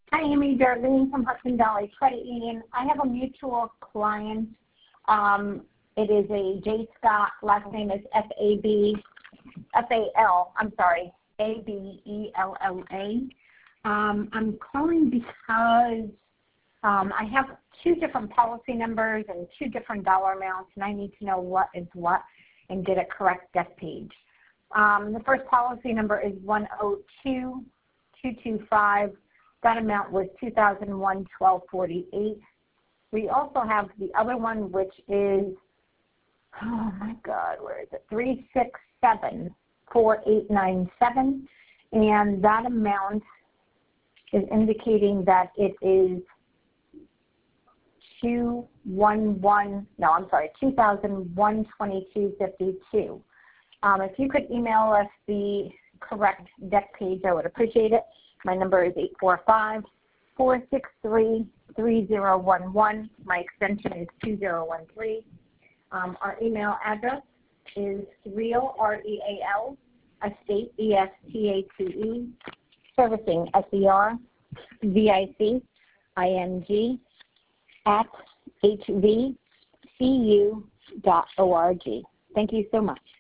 Hi, Amy. Darlene from Hudson Valley Credit Union. I have a mutual client. It is a J. Scott. Last name is F-A-L. I'm sorry, A-B-E-L-L-A. I'm calling because I have two different policy numbers and two different dollar amounts, and I need to know what is what and get a correct death page. The first policy number is 102-225. That amount was 2001-1248. We also have the other one, which is, oh my God, where is it? 367-4897, and that amount is indicating that it is 2001-2252. If you could email us the correct deck page, I would appreciate it. My number is 845-463-3011. My extension is 2013. Our email address is real, R-E-A-L, estate, E-S-T-A-T-E, servicing, S-E-R-V-I-C-I-N-G, at hvcu.org. Thank you so much.